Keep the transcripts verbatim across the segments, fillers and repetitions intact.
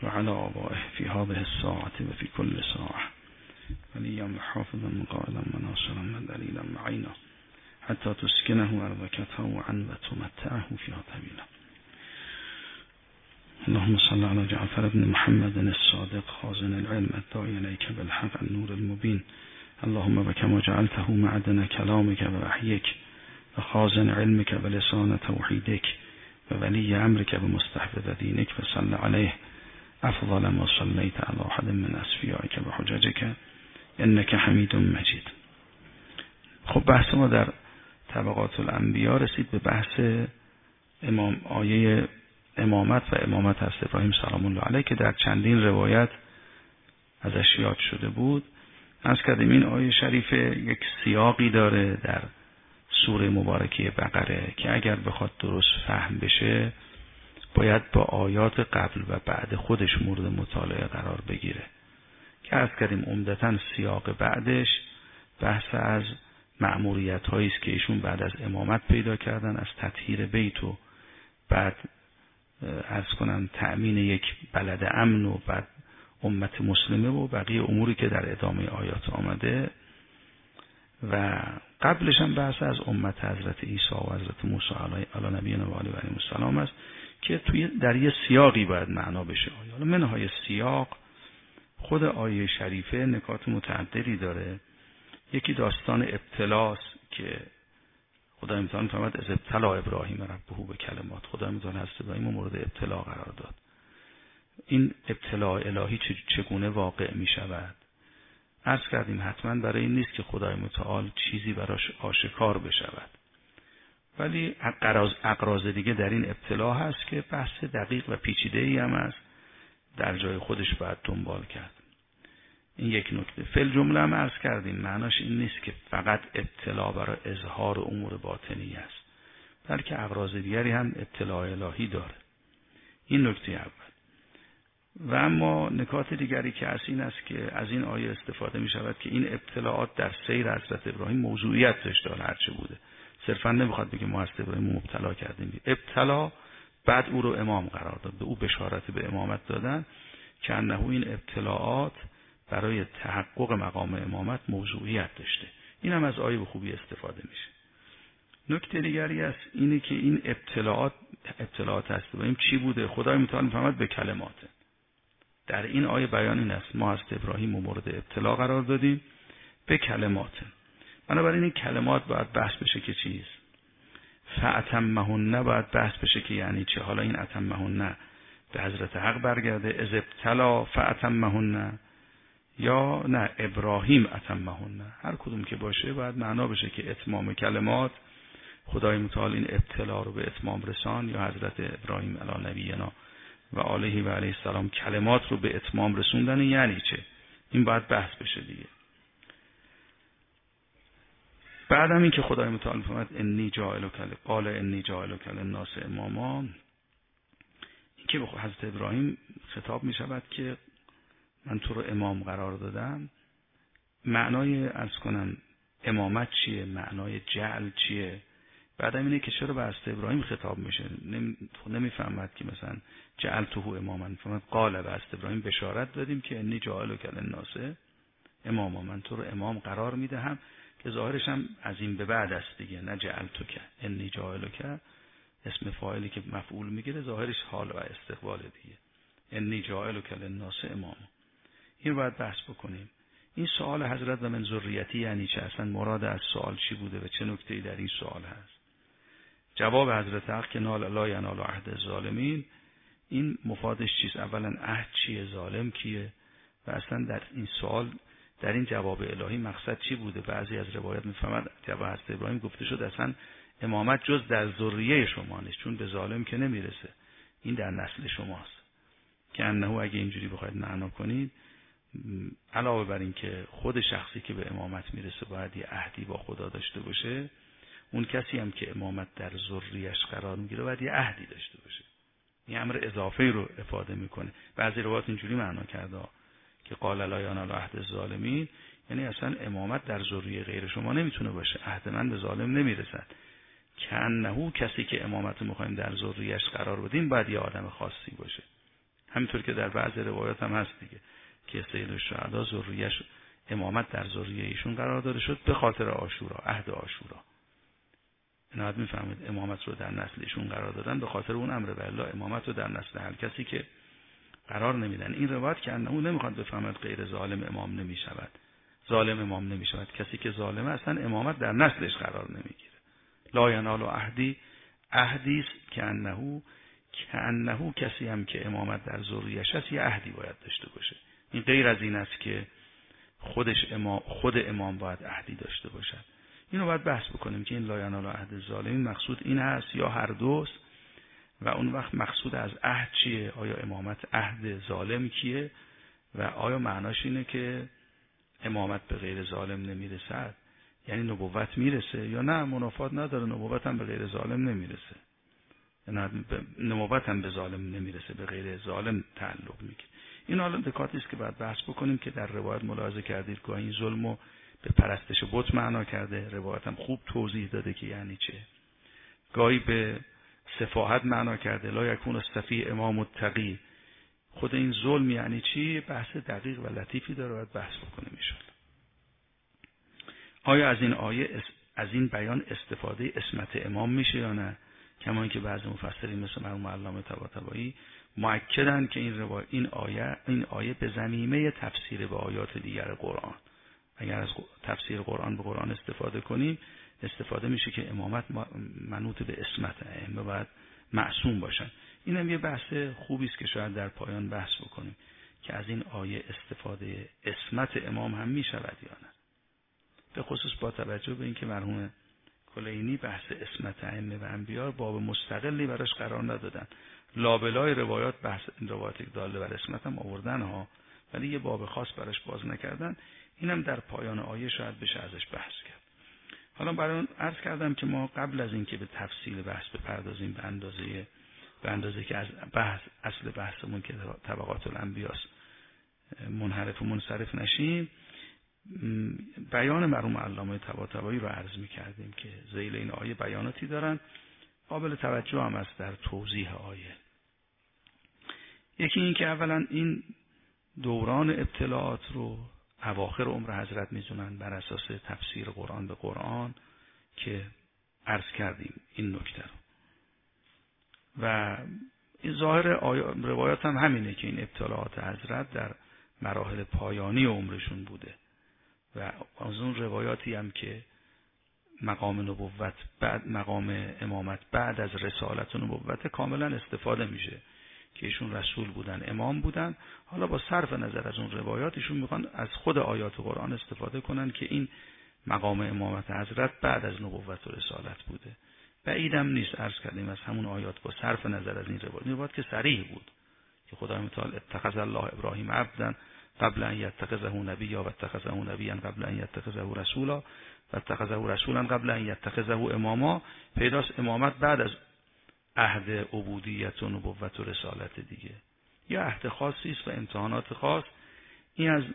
وعلى آبائه في هذه الساعة وفي كل ساعة وليا وحافظا قائلا وناصرا ودليلا معينا حتى تسكنه أرضك طوعا وتمتعه فيها طويلا. اللهم صل على جعفر بن محمد الصادق خازن العلم الداعي إليك بالحق النور المبين. اللهم بكما جعلته معدن كلامك ووحيك وخازن علمك بلسان توحيدك وولي أمرك بمستحفظ دينك فصل عليه أفضل ما صليت على أحد من أصفيائك بحججك إنك حمید مجید. خب بحث ما در طبقات الانبیا رسید به بحث امام آیه امامت و امامت حضرت ابراهیم سلام الله علیه که در چندین روایت ازش یاد شده بود. از کردیم این آیه شریفه یک سیاقی داره در سوره مبارکه بقره که اگر بخواد درست فهم بشه باید با آیات قبل و بعد خودش مورد مطالعه قرار بگیره که از کردیم عمدتاً سیاق بعدش بحث از مأموریت هایی است که ایشون بعد از امامت پیدا کردن، از تطهیر بیت و بعد عرض کنم تأمین یک بلد امن و بعد امت مسلمه و بقیه اموری که در ادامه آیات آمده و قبلش هم بحث از امت حضرت عیسی و حضرت موسی علی نبینا و علیه السلام است که توی در یه سیاقی باید معنا بشه. حالا منهای سیاق خود آیه شریفه نکات متعددی داره. یکی داستان ابتلاست که خدای متعال فرمود از ابتلا ابراهیم ربه به کلمات. خدای متعال حضرت ابراهیم مورد ابتلا قرار داد. این ابتلا الهی چگونه واقع می شود؟ عرض کردیم حتما برای این نیست که خدای متعال چیزی براش آشکار بشود، ولی اقراض اقراض دیگه در این ابتلا هست که بحث دقیق و پیچیده‌ای هم است، در جای خودش باید دنبال کرد. این یک نکته. فل جمله هم عرض کردیم معناش این نیست که فقط ابتلا برای اظهار امور باطنی است، بلکه اقراض دیگری هم ابتلا الهی داره. این نکته اول. و اما نکات دیگری که از این است که از این آیه استفاده می شود که این ابتلاعات در سیر حضرت ابراهیم موضوعیت داشته، حالا هرچه بوده. صرفا نمیخواد بگه ما حضرت ابراهیم مبتلا کردیم. ابتلا بعد او رو امام قرار داد، به او بشارت به امامت دادن که انه این ابتلاعات برای تحقق مقام امامت موضوعیت داشته. این هم از آیه به خوبی استفاده میشه. نکته دیگری است اینه که این ابتلاعات ابتلاعات هست ببینیم چی بوده. خدای متعال میفرماد به کلمات. در این آیه بیان این است ما حضرت ابراهیم رو مورد ابتلا قرار دادیم به کلمات. بنابراین این کلمات باید بحث بشه که چیست؟ فأتمهن باید بحث بشه که یعنی چه. حالا این اتمهن به حضرت حق برگرده از ابتلا فأتمهن یا نه ابراهیم اتمهن، هر کدوم که باشه باید معنا بشه که اتمام کلمات خدای متعال این ابتلا رو به اتمام رسان یا حضرت ابراهیم علی نبینا و علیه و علیه السلام کلمات رو به اتمام رسوندن یعنی چه. این باید بحث بشه دیگه. بعدم این که خدای متعال فرمود انی جاعلک قال انی جاعلک للناس اماما، این که به حضرت ابراهیم خطاب می شود که من تو رو امام قرار دادم. معنای عرض کنم امامت چیه؟ معنای جعل چیه؟ بعدم اینه که چرا به حضرت ابراهیم خطاب میشه؟ نمیفهمد که مثلا جعلته اماما. فرمود قال به حضرت ابراهیم بشارت دادیم که انی جاعلک للناس اماما، من تو رو امام قرار میدهم، که ظاهرش هم از این به بعد است دیگه، نه جعلتک. انی جاعلک اسم فاعلی که مفعول میگیره ظاهرش حال و استقبال دیگه. انی جاعلک للناس اماما، این رو باید بحث بکنیم. این سوال حضرت و من ذریتی یعنی چه؟ اصلا مراد از سوال چی بوده و چه نکته‌ای در این سوال هست؟ جواب حضرت حق که نال لا ینال عهد الظالمین، این مفادش چیست؟ اولا عهد چیه؟ ظالم کیه؟ و اصلا در این سوال در این جواب الهی مقصد چی بوده؟ بعضی از روایات میفهمد جواب حضرت ابراهیم گفته شد اصلا امامت جز در ذریه شما نیست، چون به ظالم که نمیرسه، این در نسل شماست. که انه اگه اینجوری بخواید معنا کنید، علاوه بر این که خود شخصی که به امامت میرسه باید یه عهدی با خدا داشته باشه، اون کسی هم که امامت در ذریه‌اش قرار میگیره باید یه عهدی داشته باشه. این امر اضافی رو افاده میکنه. بعضی روایات اینجوری معنا کرده که قال لا ینال عهد الظالمین، یعنی اصلا امامت در ذریه غیر شما نمیتونه باشه، عهد من به ظالم نمیرسد. کنه کسی که امامت رو میخوایم در ذریه‌اش قرار بدیم باید یه آدم خاصی باشه. همینطور که در بعضی روایات هم هست دیگه که سید الشهدا ذریه‌اش امامت در ذریه ایشون قرار داده شد به خاطر عاشورا، عهد عاشورا. اینا حد میفهمید امامت رو در نسل ایشون قرار دادن به خاطر اون امر بالله، امامت رو در نسل هر کسی که قرار نمیدن. این روایت که انه نمیخواد بفهمد غیر ظالم امام نمیشود، ظالم امام نمیشود. کسی که ظالمه اصلا امامت در نسلش قرار نمیگیره. لا ینال عهدی، عهدی است که انه که انه کسی هم که امامت در ذریه‌اش است یه عهدی باید داشته باشه. این غیر از این است که خودش امام، خود امام باید عهدی داشته باشد. اینو باید بحث بکنیم که این لا ینال عهد ظالمین مقصود این هست یا هر دوست، و اون وقت مقصود از عهد چیه؟ آیا امامت عهد ظالم کیه؟ و آیا معناش اینه که امامت به غیر ظالم نمیرسد، یعنی نبوت میرسه، یا نه منافات نداره، نبوت هم به غیر ظالم نمیرسه، یعنی نبوت هم به ظالم نمیرسه، به غیر ظالم تعلق میگیره. این حالا نکاتی است که باید بحث بکنیم که در روایت ملاحظه کردید که این ظلمو به پرستش بت معنا کرده، روایت هم خوب توضیح داده که یعنی چه. گاهی به سفاهت معنا کرده، لا یکون الصفی امام التقی. خود این ظلم یعنی چی؟ بحث دقیق و لطیفی داره، باید بحث بکنیم ان شاءالله. آیا از این آیه از این بیان استفاده عصمت امام میشه یا نه؟ کما اینکه بعضی مفسرین مثل مرحوم علامه طباطبایی مؤکدن که این روایت این آیه این آیه به ضمیمه تفسیر به آیات دیگر قرآن. اگر از تفسیر قرآن به قرآن استفاده کنیم، استفاده میشه که امامت منوط به عصمت ائمه باید معصوم باشن. این هم یه بحث خوبی است که شاید در پایان بحث بکنیم که از این آیه استفاده عصمت امام هم میشود یا نه، به خصوص با توجه به اینکه مرحوم کلینی بحث عصمت ائمه و انبیا باب مستقلی براش قرار ندادن. لابلای روایات بحث این روایات داله بر عصمت هم آوردن ها، ولی یه باب خاص براش باز نکردن. اینم در پایان آیه شاید بشه ازش بحث کرد. حالا برای اون عرض کردم که ما قبل از اینکه به تفصیل بحث بپردازیم به اندازه به اندازه که از بحث اصل بحثمون که طبقات الانبیاست منحرف و منصرف نشیم، بیان مرحوم علامه طباطبایی رو عرض می‌کردیم که ذیل این آیه بیاناتی دارن قابل توجه هم است در توضیح آیه. یکی این که اولا این دوران ابتلاعات رو اواخر عمر حضرت می‌دونن بر اساس تفسیر قرآن به قرآن که عرض کردیم این نکته رو. و این ظاهر روایات هم همینه که این ابتلاعات حضرت در مراحل پایانی عمرشون بوده و از اون روایاتی هم که مقام نبوت بعد مقام امامت بعد از رسالت و نبوت کاملا استفاده میشه که ایشون رسول بودن، امام بودن. حالا با صرف نظر از اون روایات ایشون میخوان از خود آیات قرآن استفاده کنن که این مقام امامت حضرت بعد از نبوت و رسالت بوده. بعیدم نیست عرض کردیم از همون آیات با صرف نظر از این روایات روایات که صریح بود که خدای متعال اتخذ الله ابراهیم عبدا قبل ان یتخذه نبیا و اتخذه نبیا قبل ان یتخذه رسولا و اتخذه رسولا قبل ان یتخذه اماما. پیداست امامت بعد از عهد عبودیت و نبوت و رسالت دیگه، یا عهد خاصی است و امتحانات خاص. این از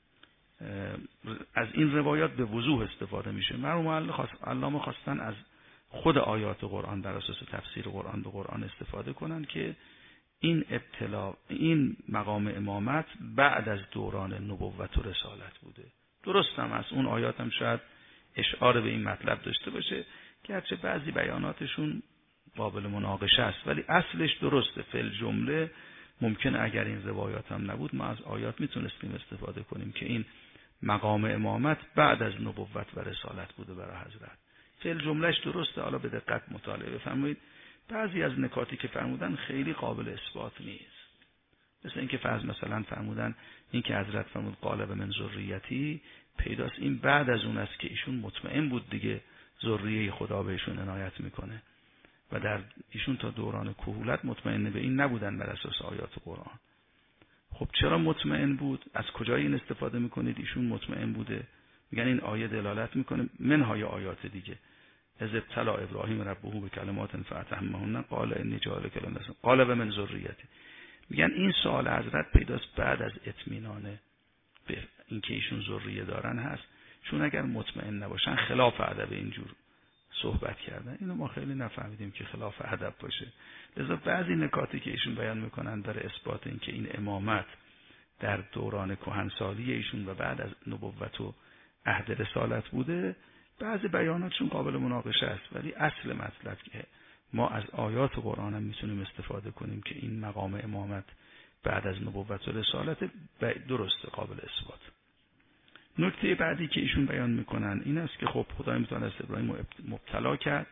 از این روایات به وضوح استفاده میشه. مرحوم علامه خواستن از خود آیات قرآن در اساس تفسیر قرآن به قرآن استفاده کنن که این ابتلا این مقام امامت بعد از دوران نبوت و رسالت بوده. درست هم از اون آیات هم شاید اشاره به این مطلب داشته باشه، گرچه بعضی بیاناتشون قابل مناقشه است، ولی اصلش درسته. فل جمله ممکنه اگر این روایات هم نبود ما از آیات میتونستیم استفاده کنیم که این مقام امامت بعد از نبوت و رسالت بوده برای حضرت. فعل جملهش درسته، حالا به دقت مطالعه بفرمایید. بعضی از نکاتی که فرمودن خیلی قابل اثبات نیست، مثل اینکه فرض مثلا فرمودن این که حضرت فرمود قال به من ذریتی، پیداست این بعد از اون است که ایشون مطمئن بود دیگه ذریه خدا بهشون عنایت میکنه و در ایشون تا دوران کهولت مطمئن به این نبودن بر اساس آیات قرآن. خب چرا مطمئن بود؟ از کجا این استفاده میکنید ایشون مطمئن بوده؟ میگن این آیه دلالت میکنه منهای آیات دیگه. از ابتلا ابراهیم ربه به کلمات فاتمهن قال انی جاعلک للناس قال و من ذریتی. میگن این سوال حضرت پیداست بعد از اطمینان به اینکه ایشون ذریه دارن هست، چون اگر مطمئن نباشن خلاف ادب اینجور صحبت کردن. اینو ما خیلی نفهمیدیم که خلاف ادب باشه. لذا بعضی نکاتی که ایشون بیان میکنن برای اثبات این که این امامت در دوران کهنسالی ایشون و بعد از نبوت و عهد رسالت بوده، بعضی بیاناتشون قابل مناقشه است، ولی اصل مطلب که ما از آیات قرآن هم میتونیم استفاده کنیم که این مقام امامت بعد از نبوت و رسالت درسته، قابل اثبات. نکته بعدی که ایشون بیان میکنن این است که خب خدای متعال از ابراهیم مبتلا کرد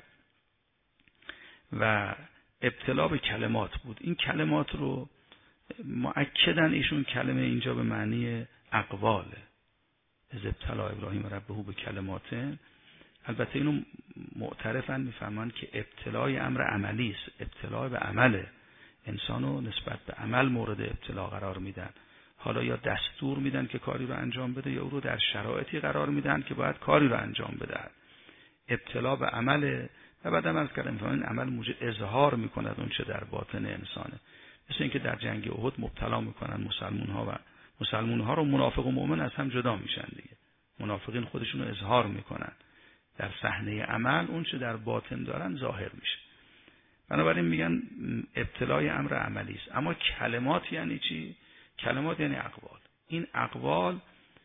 و ابتلا به کلمات بود. این کلمات رو مؤکدن ایشون کلمه اینجا به معنی اقواله. از ابتلا ابراهیم ربه به کلماته، البته اینو معترفن، میفهمن که ابتلای امر عملی است، ابتلا به عمله، انسانو نسبت به عمل مورد ابتلا قرار میدن. حالا یا دستور میدن که کاری رو انجام بده یا او رو در شرایطی قرار میدن که باید کاری رو انجام بده. ابتلا به عمله و بعدم از کلمه این عمل موجب اظهار میکند اون چه در باطن انسانه. مثل اینکه در جنگ احد مبتلا میکنن مسلمان ها و مسلمان ها رو منافق و مؤمن از هم جدا میشن دیگه. منافقین خودشون رو اظهار میکنن، در صحنه عمل اون چه در باطن دارن ظاهر میشه. بنابراین میگن ابتلای امر عملی است. اما کلمات یعنی چی؟ کلمات یعنی اقوال. این اقوال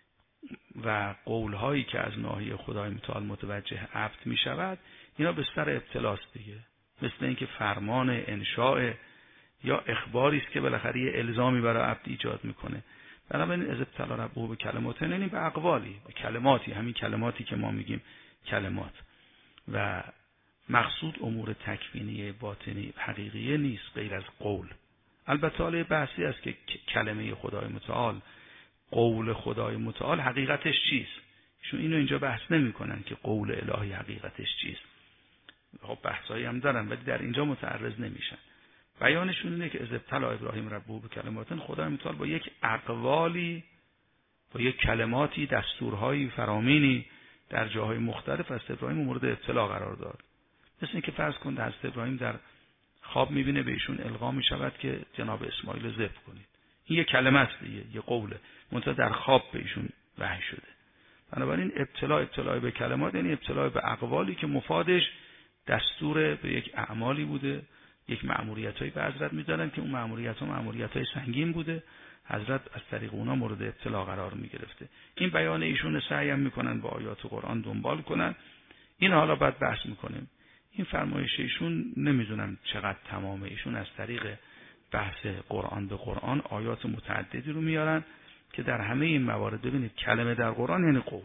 و قولهایی که از ناحیه خدای متعال متوجه عبد میشود، اینا به سر ابتلاست دیگه. مثل اینکه فرمان انشاء یا اخباری است که بالاخره یه الزامی برای عبد ایجاد میکنه. بنابراین از ابتلا ربه به کلمات یعنی به اقوالی، به کلماتی، همین کلماتی که ما میگیم کلمات. و مقصود امور تکوینی باطنی حقیقیه نیست غیر از قول. البته حالا بحثی است که کلمه خدای متعال، قول خدای متعال حقیقتش چیست. ایشون اینو اینجا بحث نمیکنن که قول الهی حقیقتش چیست. خب بحثایی هم دارن ولی در اینجا متعرض نمیشن. بیانشون اینه که از ابتلا ابراهیم ربه به کلمات، خدای متعال با یک اقوالی، با یک کلماتی، دستورهایی فرامینی در جاهای مختلف از ابراهیم مورد ابتلا قرار داد. مثل اینکه فرض کنید حضرت ابراهیم در خواب میبینه به ایشون القا میشود که جناب اسماعیل رو ذبح کنید. این یک کلمه است دیگه، یه قوله، منتها در خواب به ایشون وحی شده. بنابراین ابتلا ابتلای به کلمات یعنی ابتلای به اقوالی که مفادش دستور به یک اعمالی بوده، یک مأموریتایی به حضرت میدادن که اون مأموریت‌ها مأموریت‌های سنگین بوده، حضرت از طریق اونا مورد ابتلا قرار میگرفته. این بیان ایشون سعی هم میکنن با آیات قرآن دنبال کنن. این حالا بعد بحث میکنیم. این فرمایش ایشون نمیدونم چقدر تمامه. ایشون از طریق بحث قرآن به قرآن آیات متعددی رو میارن که در همه این موارد ببینید کلمه در قرآن یعنی قول.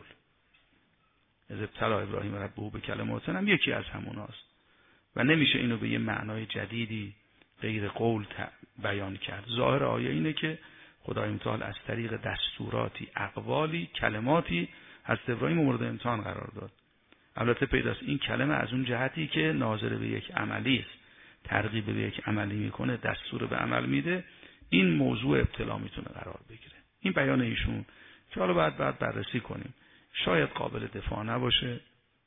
از ابتلا ابراهیم ربه به کلمات هم یکی از هموناست و نمیشه اینو به یه معنای جدیدی غیر قول بیان کرد. ظاهر آیه اینه که خدای متعال از طریق دستوراتی، اقوالی، کلماتی حضرت ابراهیم مورد امتحان قرار داد. البته پیداست این کلمه از اون جهتی که ناظر به یک عملی است، ترغیب به یک عملی میکنه، دستور به عمل میده، این موضوع ابتلا میتونه قرار بگیره. این بیان ایشون که حالا بعد بعد بررسی کنیم، شاید قابل دفاع نباشه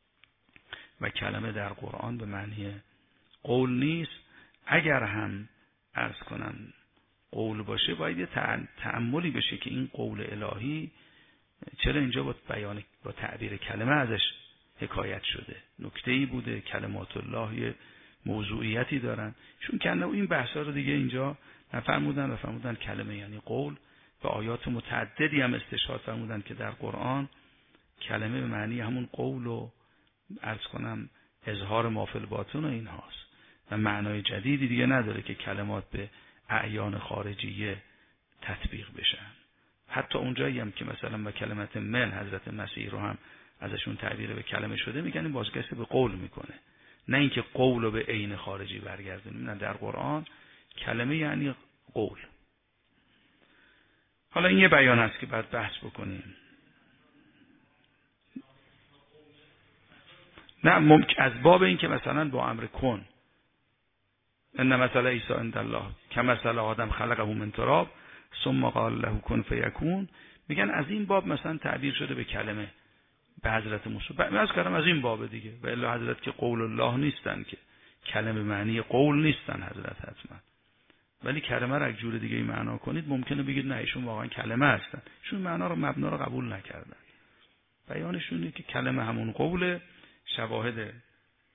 و کلمه در قرآن به معنی قول نیست. اگر هم عرض کنن قول باشه باید یه تأملی بشه که این قول الهی چرا اینجا با بیان با تعبیر کلمه ازش حکایت شده. نکته‌ای بوده، کلمات الله موضوعیتی دارن. چون کنه این بحثا رو دیگه اینجا نفرمودن و فرمودن کلمه یعنی قول. و آیات متعددی هم استشهاد فرمودن که در قرآن کلمه به معنی همون قول و عرض کنم اظهار ما فی الباطن و این هاست و معنای جدیدی دیگه نداره که کلمات به اعیان خارجیه تطبیق بشن. حتی اونجایی هم که مثلا با کلمت من حضرت مسیح رو هم ازشون تعبیر به کلمه شده، میگن این بازگشت به قول میکنه، نه اینکه قول رو به عین خارجی برگردونیم. نه، در قرآن کلمه یعنی قول. حالا این یه بیان است که بعد بحث بکنیم. نه ممکن از باب این که مثلا با امر کن، ان مثل عیسی عند الله کمثل آدم خلقه من تراب ثم قال له کن فیکون، میگن از این باب مثلا تعبیر شده به کلمه به حضرت موسی. از کلام از این باب دیگه. و الا حضرت که قول الله نیستن، که کلمه معنی قول نیستن حضرت حتما. ولی کلمه را یک جور دیگه معنا کنید ممکنه بگید نه ایشون واقعا کلمه هستن، ایشون معنا رو مبنا رو قبول نکردن. بیانشون اینه که کلمه همون قوله. شواهد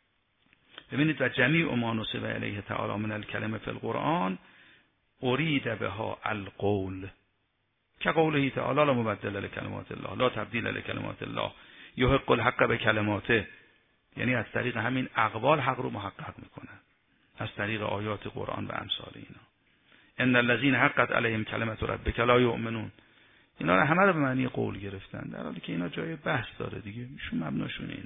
ببینید و جمیع ما نصب علیه تعالی من الکلمه فی القرآن ارید بها القول که قوله تعالی لا مبدل لکلمات الله لا تبدیل لکلمات الله یحق الحق بکلماته، یعنی از طریق همین اقوال حق رو محقق میکنن، از طریق آیات قرآن و امثال اینا. ان الذين حقت علیهم کلمت ربک لا یؤمنون، اینا رو همه رو به معنی قول گرفتن، در حالی که اینا جای بحث داره دیگه، ایشون مبناشون اینه.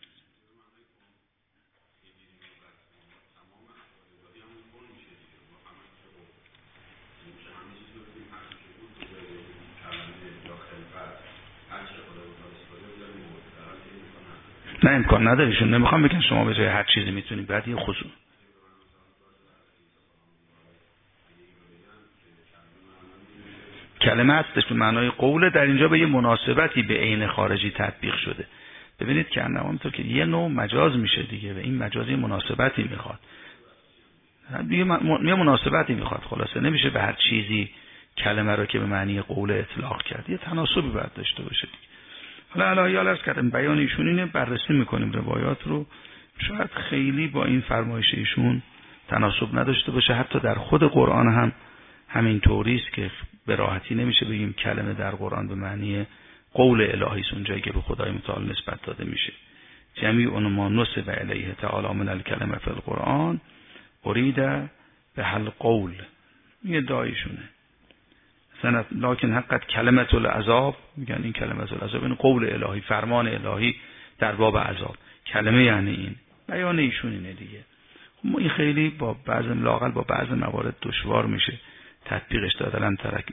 نه امکان نداریشون، نمیخوام بگن شما به جای هر چیزی میتونید، بعد یه خصوص کلمه هستش به معنای قوله، در اینجا به یه مناسبتی به عین خارجی تطبیق شده. ببینید که انما همونطور که یه نوع مجاز میشه دیگه، و این مجازی مناسبتی میخواد، یه مناسبتی میخواد، خلاصه نمیشه به هر چیزی کلمه رو که به معنی قوله اطلاق کرد، یه تناسبی باید داشته باشه دیگه. حالا الهی عرض کردم بیان ایشون اینه، بررسی میکنیم روایات رو، شاید خیلی با این فرمایش ایشون تناسب نداشته باشه، حتی در خود قرآن هم همین طوری است که به راحتی نمیشه بگیم کلمه در قرآن به معنی قول الهی است، اونجایی که به خدای متعال نسبت داده میشه. جمیع ما نصب علیه تعالی من الکلمه فی القرآن ارید به حل قول، یه دایشونه. سنت لکن حقت کلمت العذاب، میگن این کلمت العذاب این قول الهی، فرمان الهی در باب عذاب، کلمه یعنی این، بیان ایشون اینه دیگه. ما این خیلی با بعض لااقل با بعض موارد دشوار میشه تطبیقش داد. الان ترک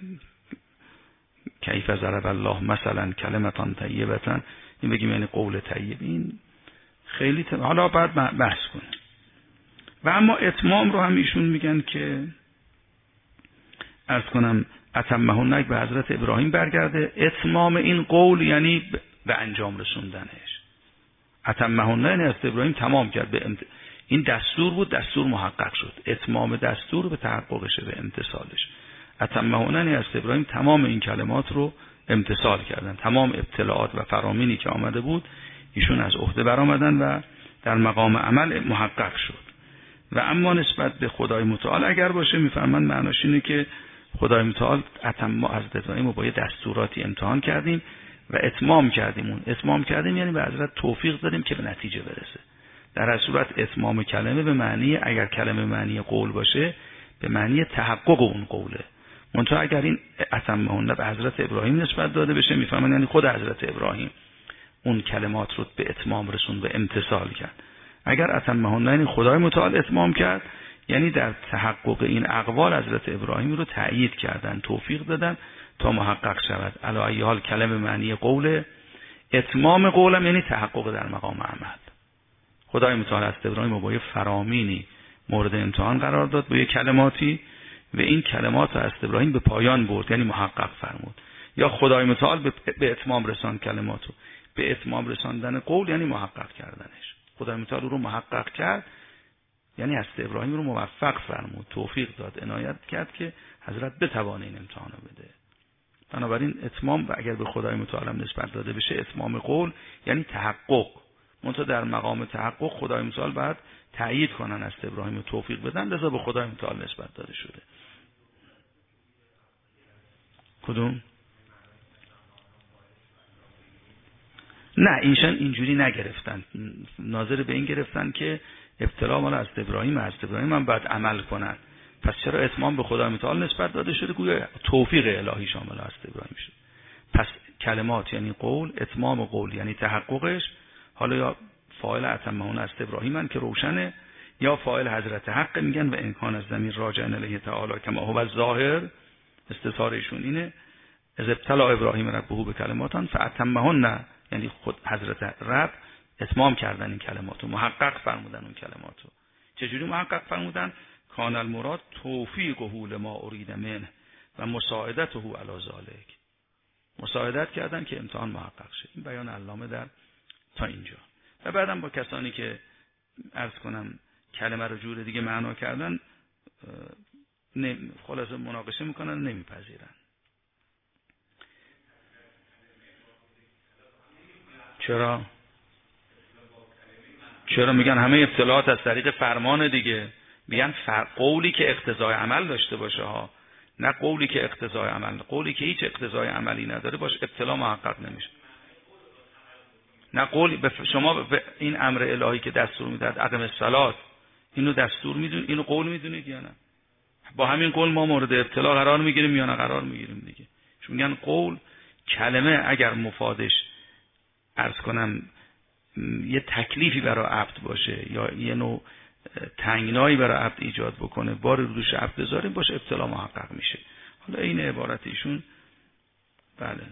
کیف ضرب الله مثلا کلمتان طیبه، این بگیم یعنی قول طیب، این خیلی ت... حالا بعد بحث کنیم. و اما اتمام رو هم ایشون میگن که عرض کنم اتمه نک به حضرت ابراهیم برگرده، اتمام این قول یعنی به انجام رسوندنش. اتمه نک یعنی حضرت ابراهیم تمام کرد، به امت... این دستور بود، دستور محقق شد، اتمام دستور به تحققشه، به امتثالش. اتمه نک یعنی حضرت ابراهیم تمام این کلمات رو امتثال کردن، تمام ابتلاعات و فرامینی که آمده بود ایشون از عهده برآمدن و در مقام عمل محقق شد. و اما نسبت به خدای متعال اگر باشه میفهمن معناش اینه که خدای متعال اتم حضرت ابراهیم رو با یه دستوراتی امتحان کردیم و اتمام کردیم. اون اتمام کردیم یعنی به حضرت توفیق دادیم که به نتیجه برسه. در هر صورت اتمام کلمه به معنی، اگر کلمه معنی قول باشه به معنی تحقق اون قوله. منتها اگر این اتمه به حضرت ابراهیم نسبت داده بشه میفهمن یعنی خود حضرت ابراهیم اون کلمات رو به اتمام رسون، به امتثال کرد. اگر اتمه یعنی خدای متعال اتمام کرد یعنی در تحقق این اقوال حضرت ابراهیم رو تأیید کردن، توفیق دادن تا محقق شود. علی ای حال کلمه معنی قول، اتمام قولم یعنی تحقق در مقام عمل. خدای متعال حضرت ابراهیم رو با یه فرامینی مورد امتحان قرار داد، با یه کلماتی، و این کلمات حضرت ابراهیم به پایان برد یعنی محقق فرمود. یا خدای متعال به اتمام رساند کلماتو، به اتمام رساندن قول یعنی محقق کردنش. خدای متعال رو محقق کرد یعنی حضرت ابراهیم رو موفق فرمود، توفیق داد، عنایت کرد که حضرت بتوانه این امتحانو بده. بنابراین اتمام و اگر به خدای متعال نسبت داده بشه اتمام قول یعنی تحقق. منتها در مقام تحقق خدای متعال بعد تأیید کنن حضرت ابراهیم رو توفیق بدن، لذا به خدای متعال نسبت داده شده. کدوم؟ نه اینشان اینجوری نگرفتن، ناظر به این گرفتن که ابتلا مال حضرت ابراهیم، حضرت ابراهیم هم باید عمل کنن، پس چرا اتمام به خدای متعال نسبت داده شده؟ گویا توفیق الهی شامل حضرت ابراهیم شد. پس کلمات یعنی قول، اتمام قول یعنی تحققش. حالا یا فاعل اتمهون حضرت ابراهیمن که روشنه، یا فاعل حضرت حق میگن و امکان از ضمیر راجع الیه تعالی کما هو الظاهر، استثارشون اینه از ابتلا ابراهیم ربه به کلماتان فاتمهن، یعنی خود حضرت رب اتمام کردن این کلماتو، محقق فرمودن اون کلماتو. چجوری محقق فرمودن؟ کان المراد توفیقه لما ارید منه و مساعدته علی ذلک، مساعدت کردن که امتحان محقق شه. این بیان علامه در تا اینجا. و بعدم با کسانی که عرض کنم کلمه رو جور دیگه معنا کردن خلاصه مناقشه میکنن، نمیپذیرن. چرا؟ چرا میگن همه ابتلاعات از طریق فرمان دیگه؟ میگن فر... قولی که اقتضای عمل داشته باشه ها، نه قولی که اقتضای عمل. قولی که هیچ اقتضای عملی نداره باش ابتلا محقق نمیشه. نه قولی به شما به این امر الهی که دستور میداد اقم الصلات، اینو دستور میدون، اینو قول میدونید یا نه؟ با همین قول ما مورد ابتلا قرار میگیریم یا نه قرار میگیریم دیگه. چون میگن قول کلمه اگر مفادش عرض کنم یه تکلیفی برای عبد باشه یا یه نوع تنگنایی برای عبد ایجاد بکنه، بار رو دوش عبد بذاریم، باشه ابتلا محقق میشه. حالا این عبارت ایشون، بله،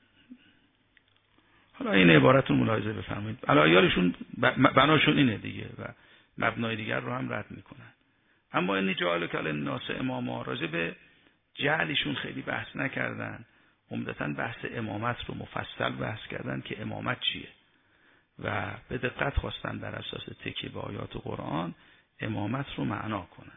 حالا این عبارت رو ملاحظه بفرمایید. علایالشون بناشون اینه دیگه و مبنای دیگر رو هم رد میکنن. اما این جعل کل ناس اماما، راجع به جعلشون خیلی بحث نکردن، عمدتاً بحث امامت رو مفصل بحث کردن که امامت چیه و به دقت خواستن بر اساس تکیه به آیات قرآن امامت رو معنا کنن.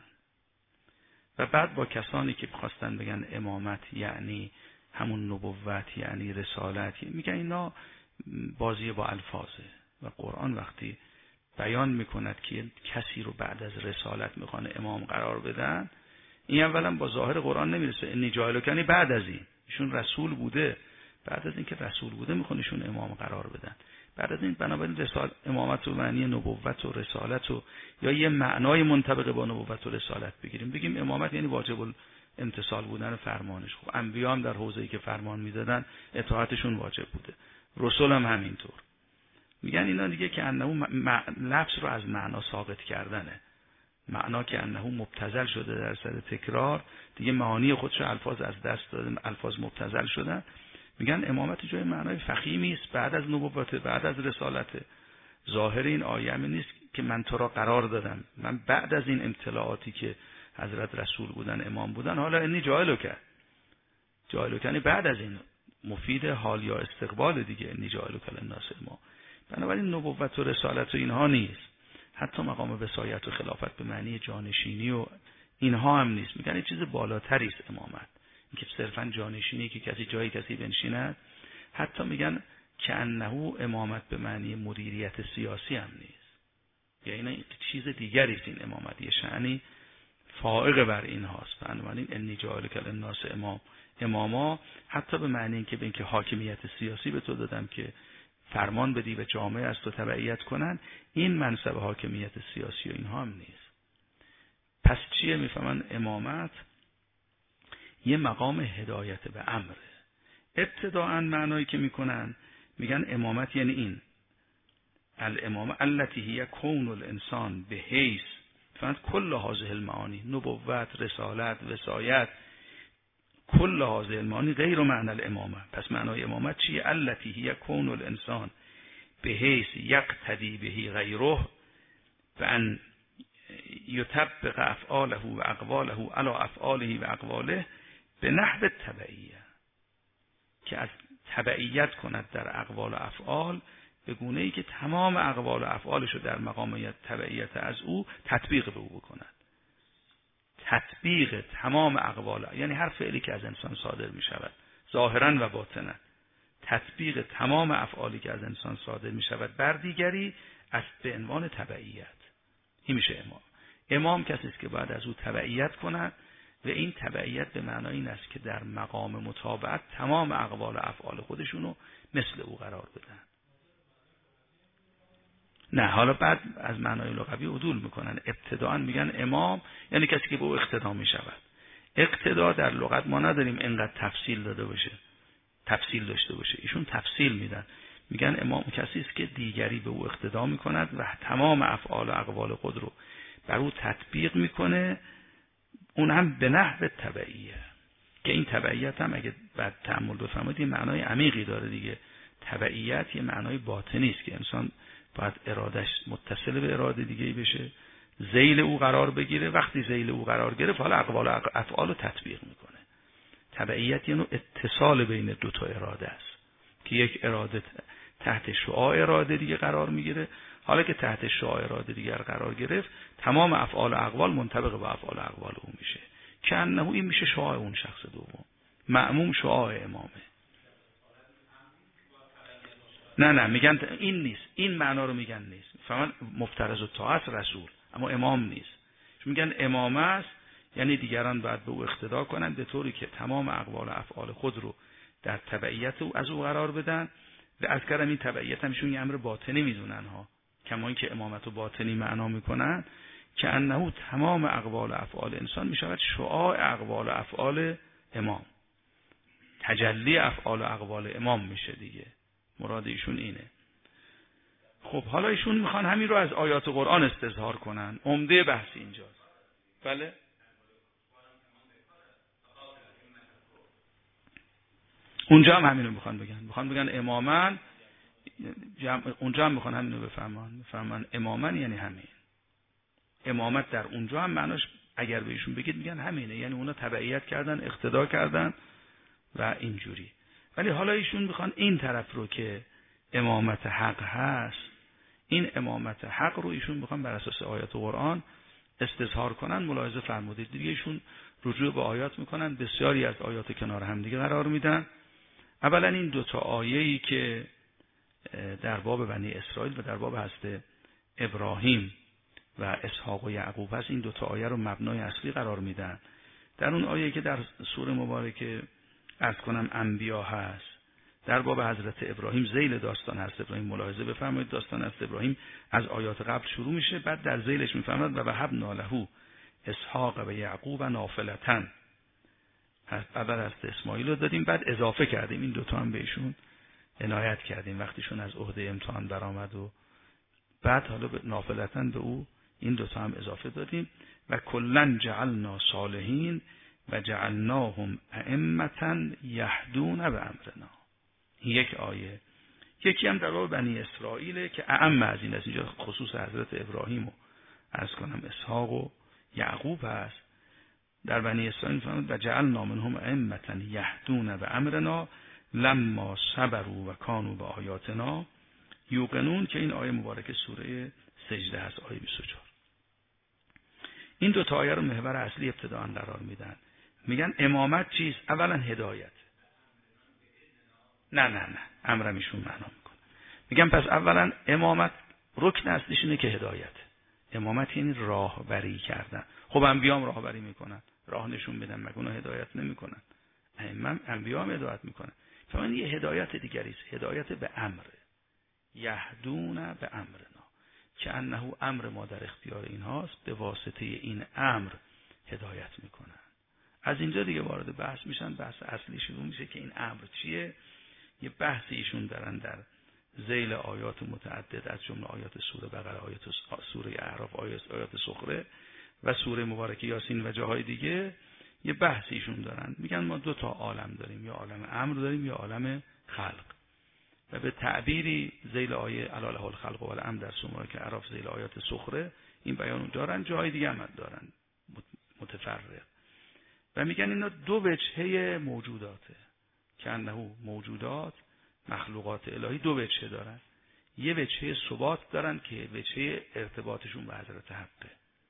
و بعد با کسانی که خواستن بگن امامت یعنی همون نبوت یعنی رسالت، میگن اینا بازی با الفاظه و قرآن وقتی بیان میکند که کسی رو بعد از رسالت میخوان امام قرار بدن، این اولا با ظاهر قرآن نمیرسه. انی جاعلک یعنی بعد از این ایشون رسول بوده، بعد از این که رسول بوده میخوان ایشون امام قرار بدن. بعد از این بنابراین رسالت امامت و معنی نبوت و رسالت و یا یه معنای منطبق با نبوت و رسالت بگیریم، بگیم امامت یعنی واجب الامتثال بودن فرمانش. خب انبیا هم در حوزه‌ای که فرمان میدادن اطاعتشون واجب بوده، رسول هم همینطور. میگن اینا دیگه که انه لفظ رو از معنا ساقط کردنه، معنا که انه مبتذل شده در سر تکرار، دیگه معانی خودش الفاظ از دست دادن، الفاظ مبتذل شدن. میگن امامت جای معنای فخیمی است بعد از نبوت، بعد از رسالت. ظاهر این آیه همین نیست که من تو را قرار دادم، من بعد از این امتلاعاتی که حضرت رسول بودن امام بودن حالا انی جاعلک، جاعلک یعنی بعد از این، مفید حال یا استقبال دیگه. انی جاعلک للناس امام. بنابراین نبوت و رسالت و اینها نیست، حتی مقام وصایت و خلافت به معنی جانشینی و اینها هم نیست. میگن یه چیز بالاتری است امامت، اینکه صرفا جانشینی که کسی جای کسی بنشیند. حتی میگن که انه امامت به معنی مدیریت سیاسی هم نیست، یعنی این چیز دیگری است. این امامت یه شأنی فائق بر این هاست. بنابراین انی جاعلک للناس امام، اماما حتی به معنی اینکه به اینکه حاکمیت سیاسی به تو دادم که فرمان بدی و جامعه از تو تبعیت کنن، این منصب حاکمیت سیاسی و اینها هم نیست. پس چیه؟ میفهمن امامت یه مقام هدایت به امره. ابتداءً معنایی که میکنن میگن امامت یعنی این الامامه التي هي کون الانسان به حیث فقط کل هذه المعانی، نبوت، رسالت، وصایت، کل هذه المعانی غیر معنی الامامه. پس معنای امامت چیه؟ التي هي کون الانسان به حیث یقتدی به غیره بان یطبق افعاله و اقواله علی افعاله و اقواله به نحو تبعیه، که از تبعیت کند در اقوال و افعال به گونه‌ای که تمام اقوال و افعالش رو در مقام تبعیت از او تطبیق به او بکند. تطبیق تمام اقوال، یعنی هر فعلی که از انسان صادر می شود ظاهرا و باطنا، تطبیق تمام افعالی که از انسان صادر می شود بر دیگری از به عنوان تبعیت. این میشه امام. امام کسی است که باید از او تبعیت کند و این تبعیت به معنای این است که در مقام متابعت تمام اقوال و افعال خودشونو مثل او قرار بدن. نه، حالا بعد از معنای لغوی عدول میکنن. ابتداءً میگن امام یعنی کسی که به او اقتدا میشود. اقتدا در لغت ما نداریم اینقدر تفصیل داده باشه، تفصیل داشته باشه. ایشون تفصیل میدن، میگن امام کسی است که دیگری به او اقتدا میکند و تمام افعال و اقوال خود رو بر او تطبیق میکنه، اون هم به نحو تبعیه. که این تبعیت هم اگه بعد تأمل بفرمایید یه معنای عمیقی داره دیگه. تبعیت یه معنای باطنی است که انسان باید ارادش متصل به اراده دیگه بشه، ذیل او قرار بگیره. وقتی ذیل او قرار گرفت حالا اقوال و افعال رو تطبیق میکنه. تبعیت یه نوع اتصال بین دو تا اراده است که یک اراده تحت شعاع اراده دیگه قرار میگیره. حالا که تحت شعاع اراده دیگر قرار گرفت، تمام افعال و اقوال منطبق با افعال و اقوال اون میشه، که انه این میشه شعاع اون شخص دوم. مأموم شعاع امامه. نه نه میگن این نیست، این معنا رو میگن نیست. میفهمن مفترض الطاعت رسول، اما امام نیست. چون میگن امامه است یعنی دیگران باید به او اقتدا کنند به طوری که تمام اقوال و افعال خود رو در تبعیت او از او قرار بدن. و از کردم این تبعیت همشون یه امر باطنی میدونن ها، کما این که امامت و باطنی معنا میکنن که انه تمام اقوال و افعال انسان میشود شعاع اقوال و افعال امام، تجلی افعال و اقوال امام میشه دیگه. مراد ایشون اینه. خب حالا ایشون میخوان همین رو از آیات قرآن استظهار کنن. عمده بحث اینجاست. بله اونجا هم همین رو میخوان بگن، میخوان بگن امامن، اونجا هم میخوان همین رو بفهمن، بفهمن امامن یعنی همین. امامت در اونجا هم معناش اگر بهشون بگید میگن همینه، یعنی اونا تبعیت کردن، اقتدا کردن و اینجوری. ولی حالا ایشون میخوان این طرف رو که امامت حق هست، این امامت حق رو ایشون میخوان بر اساس آیات قرآن استظهار کنن. ملاحظه فرمودید دیگه ایشون رجوع به آیات میکنن، بسیاری از آیات کنار هم دیگه قرار میدن. اولا این دو تا آیه‌ای که در باب بنی اسرائیل و در باب حضرت ابراهیم و اسحاق و یعقوب هست، این دو تا آیه رو مبنای اصلی قرار میدن. در اون آیه که در سوره مبارکه عرض کنم انبیا هست، در باب حضرت ابراهیم ذیل داستان حضرت ابراهیم ملاحظه بفرمایید، داستان حضرت ابراهیم از آیات قبل شروع میشه، بعد در ذیلش میفرماد و وهبنا له اسحاق و یعقوب نافلتن. اول حضرت اسماعیل رو دادیم، بعد اضافه کردیم این دوتا هم بهشون عنایت کردیم وقتیشون از عهده امتحان برآمد، و بعد حالا نافلتن به او این دوتا هم اضافه دادیم. و کلن جعلنا صالحین و جعلناهم ائمة یهدون بامرنا. این یک آیه. یکی هم در باب بنی اسرائیل که اعم از این است، اینجا خصوص حضرت ابراهیم و عرض کنم اسحاق و یعقوب هست. در بنی اسرائیل فرمود و جعلنا منهم ائمة یهدون بامرنا لما صبروا و کانوا بآیاتنا یوقنون، که این آیه مبارکه سوره سجده هست، آیه بیست و چهار. این دو تا آیه رو محور اصلی ابتداء قرار میدن. میگن امامت چیست؟ اولا هدایت. نه نه نه امر میشون معنا میکنه. میگن پس اولا امامت رکن اصلیش اینه که هدایت. امامت یعنی راهبری کردن. خب انبیا هم راهبری میکنن، راه نشون بدن، مگه اونا هدایت نمیکنن؟ ائمه انبیا هم هدایت میکنن. فهم یه هدایت دیگری است، هدایت به امر. یهدون به امرنا، که انه امر ما در اختیار اینهاست، به واسطه این امر هدایت میکنن. از اینجا دیگه وارد بحث میشن. بحث اصلی شروع میشه که این امر چیه. یه بحثی ایشون دارن در ذیل آیات متعدد از جمله آیات سوره بقره، آیات سوره اعراف، آیات سخره و سوره مبارکه یاسین و جاهای دیگه. یه بحثی ایشون دارن، میگن ما دو تا عالم داریم، یا عالم امر داریم یا عالم خلق. و به تعبیری ذیل آیه علاله الخلق و الامر در سوره مبارکه اعراف، ذیل آیات سخره، این بیانو دارن، جاهای دیگه هم دارن متفرق. و میگن اینا دو وجهه موجوداته، که انه موجودات مخلوقات الهی دو وجهه دارن. یه وجهه ثبات دارن که وجهه ارتباطشون به حضرت حقه،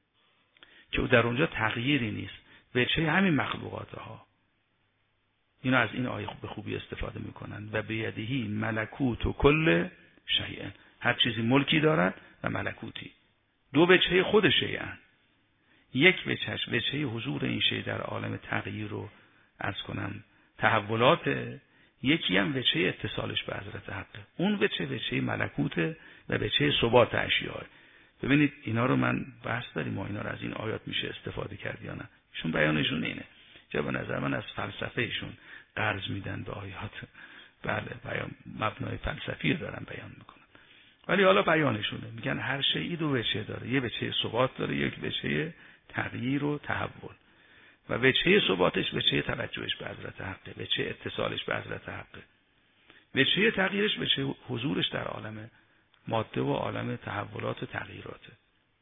که در اونجا تغییری نیست، وجهه همین مخلوقات ها. اینا از این آیه به خوبی استفاده میکنن. و بیدهی ملکوت و کل شیء، هر چیزی ملکی دارد و ملکوتی. دو وجهه خود شیئن. یک وجهش وجهه حضور این شیء در عالم تغییر رو عرض کنم تحولات، یکی هم وجهه اتصالش به حضرت حقه. اون وجهه وجهه ملکوت و وجهه ثبات اشیاء. ببینید اینا رو من بحث داریم، ما اینا رو از این آیات میشه استفاده کرد یا نه. ایشون بیانشون اینه. جا به نظر من از فلسفه ایشون قرض میدن به آیات. بله بیان مبنای فلسفی دارن بیان میکنن. ولی حالا بیانشونه میگن هر شیئی دو وجهه داره، یه وجهه ثبات داره، یک وجهه تغییر و تحول. و وجهه ثباتش وجهه توجهش به حضرت حقه، وجهه اتصالش به حضرت حقه. وجهه تغییرش وجهه حضورش در عالم ماده و عالم تحولات و تغییراته.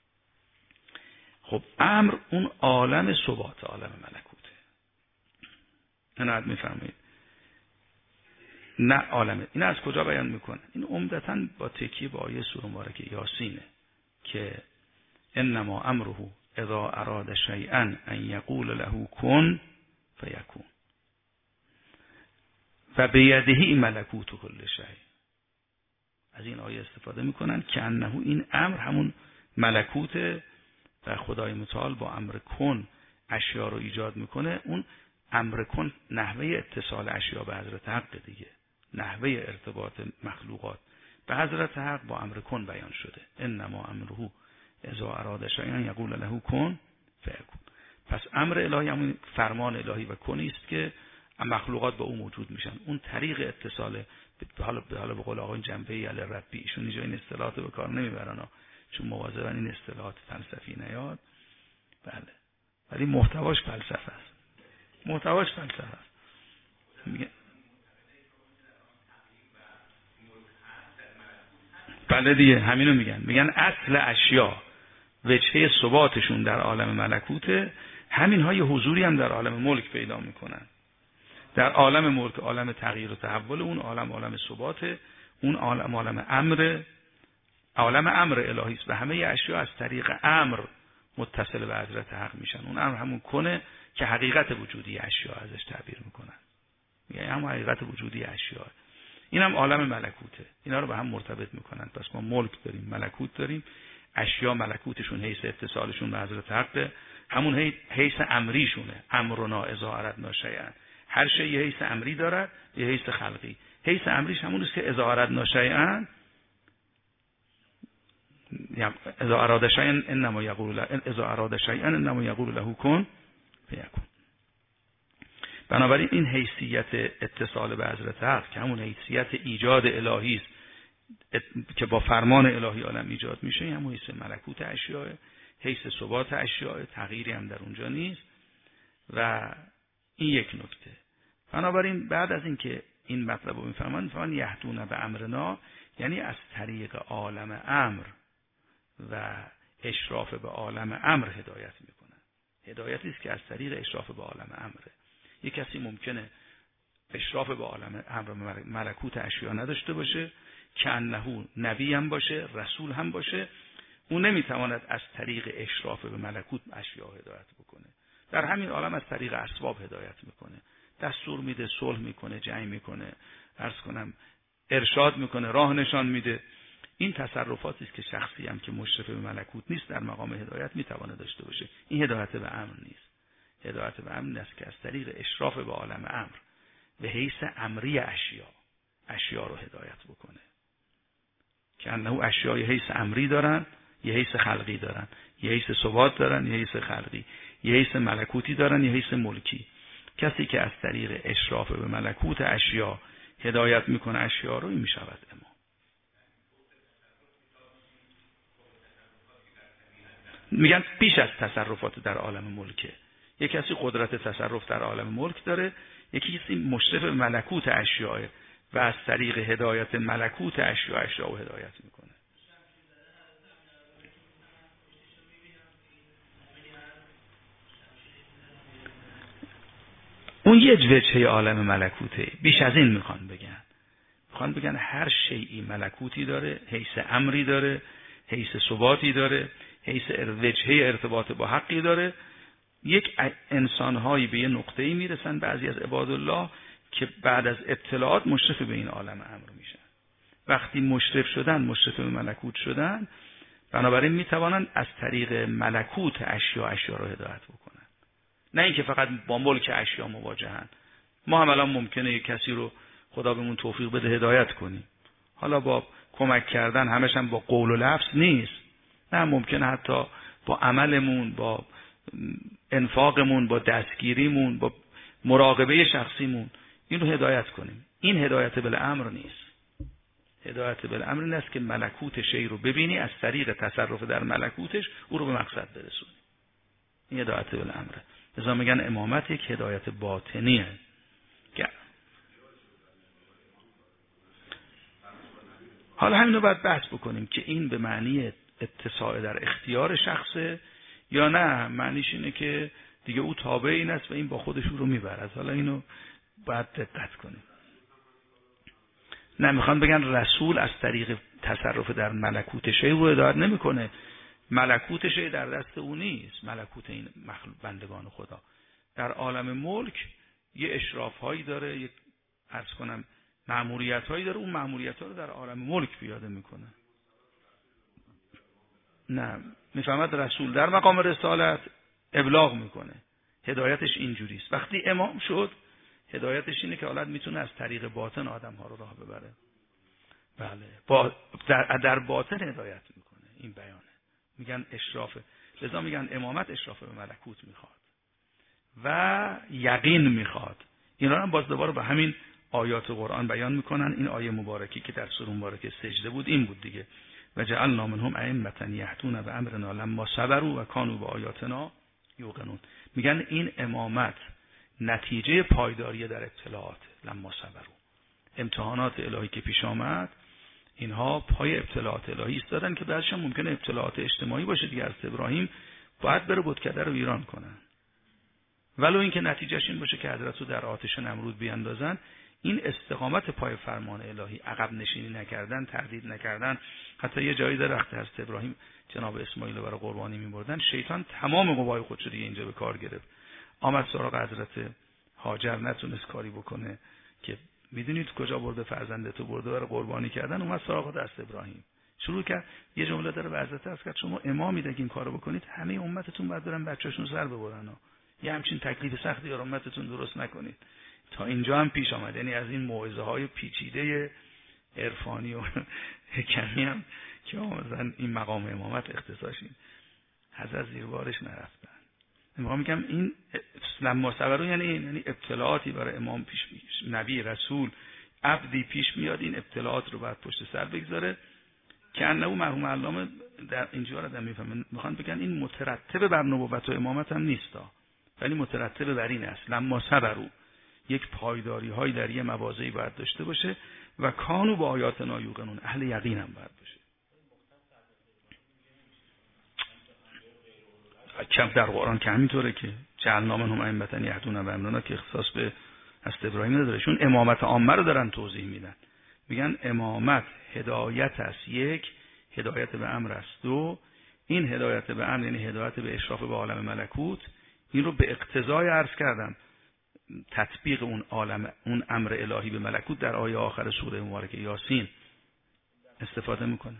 خب امر اون عالم ثبات، عالم ملکوته. اینا حد میفرمایید؟ نه عالمه. این از کجا بیان میکنه؟ این عمدتاً با تکیه به آیه سوره مبارکه یاسینه که انما امره اذا اراد شیئا ان یقول له کن فیکون و بیدهی ملکوت کل شیء. از این آیه استفاده میکنن که انه این امر همون ملکوت و خدای متعال با امر کن اشیا رو ایجاد میکنه. اون امر کن نحوه اتصال اشیا به حضرت حق دیگه، نحوه ارتباط مخلوقات به حضرت حق با امر کن بیان شده. انما امره اذا اراد شیئا یقول له کن فیکون. پس امر الهی همون فرمان الهی و کنی است که مخلوقات با او موجود میشن. اون طریق اتصال به حالا به حالا به قول آقای جنبه علی ربی، ایشون اینجا این اصطلاحات به کار نمیبرن چون مواظبن این اصطلاحات فلسفی نیاد. بله، ولی محتواش فلسفه است. محتواش فلسفه است. میگه بله دیگه، همینو میگن. میگن اصل اشیا وجهه ثباتشون در عالم ملکوته، همینها یه حضوری هم در عالم ملک پیدا میکنن. در عالم ملک عالم تغییر و تحول، اون عالم عالم ثباته، اون عالم عالم امر، عالم امر الهی است و همه اشیا از طریق امر متصل به حضرت حق میشن. اون امر همون کنه که حقیقت وجودی اشیا ازش تعبیر میکنن، یعنی هم حقیقت وجودی اشیا. این هم عالم ملکوته، اینا رو به هم مرتبط میکنن. پس ما ملک داریم، ملکوت داریم. اشیا ملکوتشون حیث اتصالشون به حضرت حق، همون حیث امریشونه. امرنا اذا اردنا شیئا، هر شی یه حیث امری دارد، یه حیث خلقی. حیث امریش همون است که اذا اردنا شیئا، اذا اراد شیئا انما یقول له اذا اراد شیئا انما یقول له کن فیکون. بنابراین این حیثیت اتصال به حضرت حق که همون حیثیت ایجاد الهی است که با فرمان الهی عالم ایجاد میشه، همون حیث ملکوت اشیاء، حیث ثبات اشیاء، تغییری هم در اونجا نیست. و این یک نکته. بنابراین بعد از اینکه این مطلب رو میفهمن، میفهمن یهدون به امرنا، یعنی از طریق عالم امر و اشراف به عالم امر هدایت میکنن. هدایتی است که از طریق اشراف به عالم امره. یک کسی ممکنه اشراف به عالم امر ملکوت اشیا نداشته باشه، که انه نبی هم باشه، رسول هم باشه، اون نمیتواند از طریق اشراف به ملکوت اشیا هدایت بکنه. در همین عالم از طریق اسباب هدایت میکنه، دستور میده، صلح میکنه، جنگ میکنه، عرض کنم ارشاد میکنه، راه نشان میده. این تصرفاتی است که شخصی هم که مشرف به ملکوت نیست در مقام هدایت میتونه داشته باشه. این هدایت به امر نیست. هدایت به امر است که از طریق اشراف به عالم امر به حیث امری اشیا اشیا رو هدایت بکنه، که انه اشیا یه حیث امری دارن، یه حیث خلقی دارن، یه حیث ثبات دارن، یه حیث خلقی، یه حیث ملکوتی دارن، یه حیث ملکی. کسی که از طریق اشراف به ملکوت اشیا هدایت میکنه اشیا رو، این میشود امام. میگن بیش از تصرفات در عالم ملکه. یک کسی قدرت تصرف در عالم ملک داره، یکی کسی مشرف به ملکوت اشیاء و از طریق هدایت ملکوت اشیاء اشیاء رو هدایت میکنه. اون یه وجهه عالم ملکوته. بیش از این میخوان بگن. میخوان بگن هر شیئی ملکوتی داره، حیث امری داره، حیث ثباتی داره، حیث وجهه ارتباط با حقی داره. یک انسانهایی به یه نقطه‌ای میرسن، بعضی از عباد الله، که بعد از اطلاعات مشرف به این عالم امر میشن. وقتی مشرف شدن، مشرف به ملکوت شدن، بنابراین میتوانند از طریق ملکوت اشیا اشیا رو هدایت بکنن، نه اینکه فقط با ملک اشیا مواجهن. ما هم الان ممکنه یک کسی رو خدا بهمون توفیق بده هدایت کنیم، حالا با کمک کردن، همش هم با قول و لفظ نیست، نه، ممکنه حتی با عملمون، با انفاقمون، با دستگیریمون، با مراقبه شخصیمون این رو هدایت کنیم. این هدایت بالامر نیست. هدایت بالامر این است که ملکوت شی رو ببینی، از طریق تصرف در ملکوتش او رو به مقصد برسونی. این هدایت بالامره. لذا میگن امامت یک هدایت باطنیه. حالا همین رو باید بحث بکنیم که این به معنی اتساع در اختیار شخصه یا نه، معنیش اینه که دیگه او تابع این است و این با خودش رو میبرد. حالا اینو باید دقت کنیم. نه، میخوان بگن رسول از طریق تصرف در ملکوت شی رو هدایت نمیکنه. ملکوت شی در دست او نیست، ملکوت این مخلوق بندگان خدا. در عالم ملک یه اشراف هایی داره، یک عرض کنم مأموریت‌هایی داره، اون مأموریت‌ها رو در عالم ملک پیاده میکنه. نه میفهمد رسول در مقام رسالت ابلاغ میکنه، هدایتش اینجوری است. وقتی امام شد هدایتش اینه که حالت میتونه از طریق باطن آدم‌ها رو راه ببره. بله با در, در باطن هدایت میکنه. این بیانه، میگن اشراف، لذا میگن امامت اشراف به ملکوت میخواد و یقین میخواد. اینا هم باز دوباره به همین آیات قرآن بیان میکنن. این آیه مبارکی که در سوره مبارکه سجده بود این بود دیگه، و جعلنا منهم ائمة یهدون بامرنا لما صبروا و کانوا بآیاتنا یوقنون. میگن این امامت نتیجه پایداری در ابتلاعات، لما صبروا، امتحانات الهی که پیش آمد اینها پای ابتلاعات الهی ایستادن که بعدش هم ممکنه ابتلاعات اجتماعی باشه دیگه. از ابراهیم باید بره بتکده رو ویران کنن، ولو اینکه نتیجهش این باشه که حضرت رو در آتش نمرود بیاندازن. این استقامت پای فرمان الهی، عقب نشینی نکردن، تردید نکردن. حتی یه جایی در وقت حضرت ابراهیم جناب اسماعیل رو برای قربانی می‌بردن، شیطان تمام قوای خودش رو دیگه اینجا به کار گرفت، آمد سراغ حضرت هاجر، نتونست کاری بکنه که میدونید کجا برده فرزندتو، برده برای قربانی کردن، اومد سراغ دست ابراهیم شروع کرد. یه جمله داره به حضرت عرض کرد شما امامید اگه این کارو بکنید همه امتتون باید برن بچه‌شون سر ببرن ها. یه همچین تکلیف سختی برای امتتون درست نکنید. تا اینجا هم پیش آمد، یعنی از این موعظه های پیچیده عرفانی و حکمی هم که مثلا این مقام امامت اختصاصی حضرت زیر بارش نرفتن. میخوام میگم این لما صبروا یعنی یعنی ابتلاعاتی برای امام پیش میاد، نبی رسول عبدی پیش میاد، این ابتلاعات رو بعد پشت سر بگذاره که انه مرحوم علامه در اینجا آدم میفهمن میخوان بگن این مترتب بر نبوت و امامت هم نیستا، ولی مترتب بر این است لما صبروا، یک پایداری های در یه مواضعی باید داشته باشه و کانوا با آیاتنا یوقنون، اهل یقین هم باید باشه. کم در قرآن که همینطوره که جعلنا منهم ائمة یهدون بامرنا که اختصاص به حضرت ابراهیم نداره، چون امامت عامه رو دارن توضیح میدن. میگن امامت هدایت است، یک هدایت به امر است، دو این هدایت به امر یعنی هدایت به اشراف به عالم ملکوت. این رو به اقتضای عرض کردم تطبیق اون عالم، اون امر الهی به ملکوت در آیه آخر سوره مبارکه یاسین استفاده میکنه.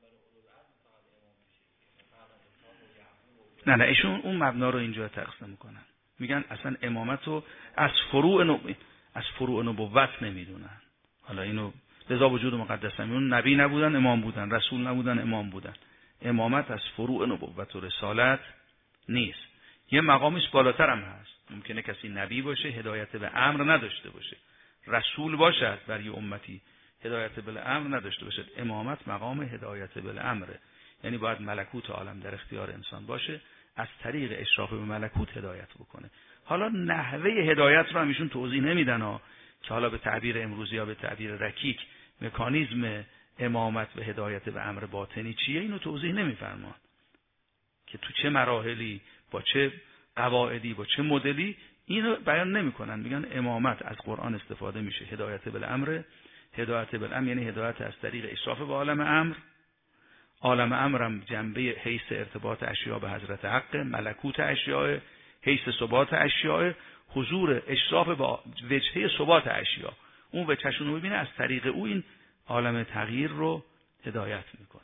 نه نه ایشون اون مبنا رو اینجا تقسیم میکنن، میگن اصلا امامت رو از فروع نب... از فروع نبوت نمیدونن. حالا اینو لذا وجود مقدس اون نبی نبودن امام بودن، رسول نبودن امام بودن. امامت از فروع نبوت و رسالت نیست، یه مقامش بالاتر هم هست. ممکنه کسی نبی باشه هدایت به امر نداشته باشه، رسول باشد بر یه امتی هدایت به امر نداشته باشه. امامت مقام هدایت به امره، یعنی باید ملکوت عالم در اختیار انسان باشه، از طریق اشراف به ملکوت هدایت بکنه. حالا نحوه هدایت رو هم ایشون توضیح نمیدن ها، که حالا به تعبیر امروزی یا به تعبیر رکیک مکانیزم امامت و هدایت به امر باطنی چیه، اینو توضیح نمیفرمان که تو چه مراحلی با چه قواعدی با چه مدلی، اینو بیان نمیکنن. میگن امامت از قرآن استفاده میشه، هدایت به امر، هدایت به امر یعنی هدایت از طریق اشراف به عالم امر. عالم امرم جنبه حیث ارتباط اشیاء به حضرت حق، ملکوت اشیاء، حیث ثبات اشیاء، حضور اشراف با وجهه ثبات اشیاء، اون وجهشون رو ببینه، از طریق او این عالم تغییر رو هدایت میکنه.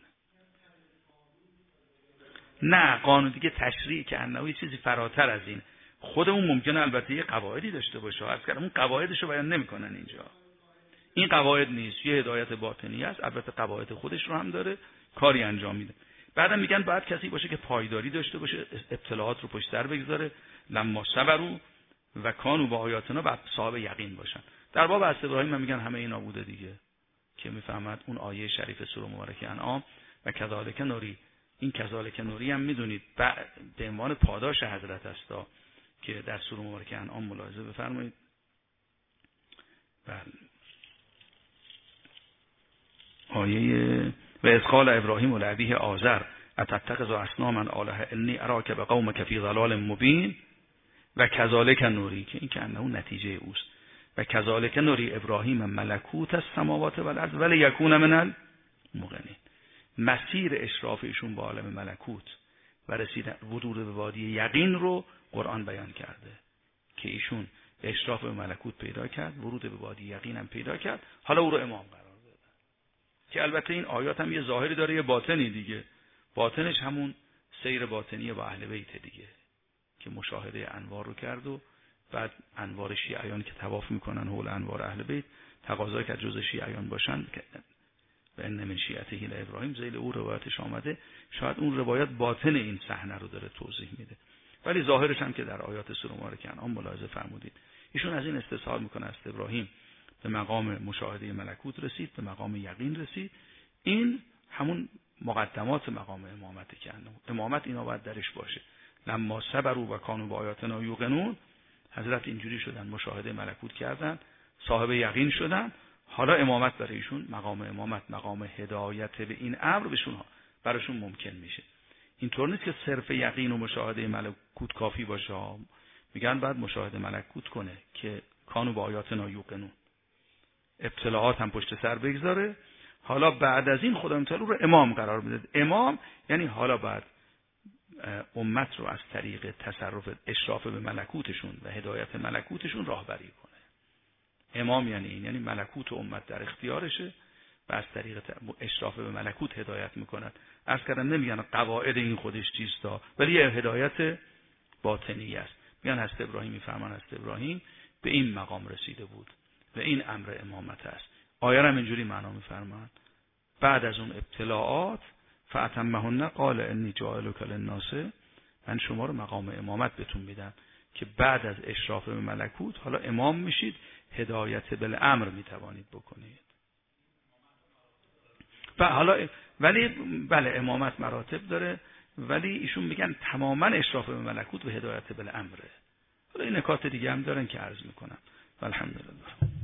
نه قانون دیگه تشریع که انه یه چیزی فراتر از این، خودمون ممکنه البته یه قواعدی داشته باشه، عرض کردم اون قواعدش رو بیان نمیکنن اینجا. این قواعد نیست، یه هدایت باطنی است، البته قواعد خودش رو هم داره، کاری انجام میده. بعدم میگن باید کسی باشه که پایداری داشته باشه، ابتلاعات رو پشت سر بگذاره، لما صبروا و کانوا با آیاتنا، بعد صاحب یقین باشن. در باب حضرت ابراهیم هم میگن همه اینا بوده دیگه، که میفهمد اون آیه شریف سوره مبارکه انعام و کذالک نوری. این کذالک نوری هم میدونید به عنوان پاداش حضرت استا که در سوره مبارکه انعام ملاحظه بفرمایید. بله آیه و اذ قال ابراهیم لابیه آزر اتتخذ اصناما آلهه انی اراک بقومک فی ضلال مبین و کذالک نوری، که این که انه نتیجه اوست. و کذالک نوری ابراهیم ملکوت السماوات و الارض ولیکون من الموقنین. مسیر اشراف ایشون به عالم ملکوت و رسیدن ورود به وادی یقین رو قرآن بیان کرده که ایشون اشراف به ملکوت پیدا کرد، ورود به وادی یقین هم پیدا کرد، حالا او رو امام قرار دادن. که البته این آیات هم یه ظاهری داره یه باطنی دیگه. باطنش همون سیر باطنی با اهل بیت دیگه که مشاهده انوار رو کرد و بعد انوار شیعیان که طواف میکنن حول انوار اهل بیت تقاضا کرد جزء شیعیان باشن و ان من شیعته ابراهیم، ذیل او روایتش آمده. شاید اون روایت باطن این صحنه رو داره توضیح میده، ولی ظاهرش هم که در آیات سوره مبارکه کنعان ملاحظه فرمودید. ایشون از این استدلال میکنه است ابراهیم به مقام مشاهده ملکوت رسید، به مقام یقین رسید. این همون مقدمات مقام امامت که امامت اینا باید درش باشه. لما صبروا و کانوا بآیاتنا یوقنون، حضرت اینجوری شدن، مشاهده ملکوت کردن، صاحب یقین شدن. حالا امامت برای ایشون، مقام امامت، مقام هدایت به این امر بهشون براشون ممکن میشه. اینطور نیست که صرف یقین و مشاهده ملکوت کافی باشه. میگن بعد مشاهده ملکوت کنه که کانوا بآیاتنا یوقنون، ابتلاعات هم پشت سر بگذاره. حالا بعد از این خدا تعالی رو امام قرار میده. امام یعنی حالا بعد امت رو از طریق تصرف اشراف به ملکوتشون و هدایت ملکوتشون راهبری کنه. امام یعنی این، یعنی ملکوت امت در اختیارشه و از طریق اشراف به ملکوت هدایت میکنن. عرض کردم نمیگن قواعد این خودش چیستا، ولی یه هدایت باطنی است. میگن حضرت ابراهیم میفرمان حضرت ابراهیم به این مقام رسیده بود و این امر امامت است. آیه هم اینجوری معنا میفرمان بعد از اون ابتلاعات فاتمهن قال انی جاعلک للناس، من شما رو مقام امامت بهتون میدم که بعد از اشراف به ملکوت حالا امام میشید، هدایت بالامر میتوانید بکنید. و حالا ولی بله امامت مراتب داره، ولی ایشون میگن تماما اشراف به ملکوت و هدایت بالامره. حالا این نکات دیگه هم دارن که عرض میکنم. الحمدلله.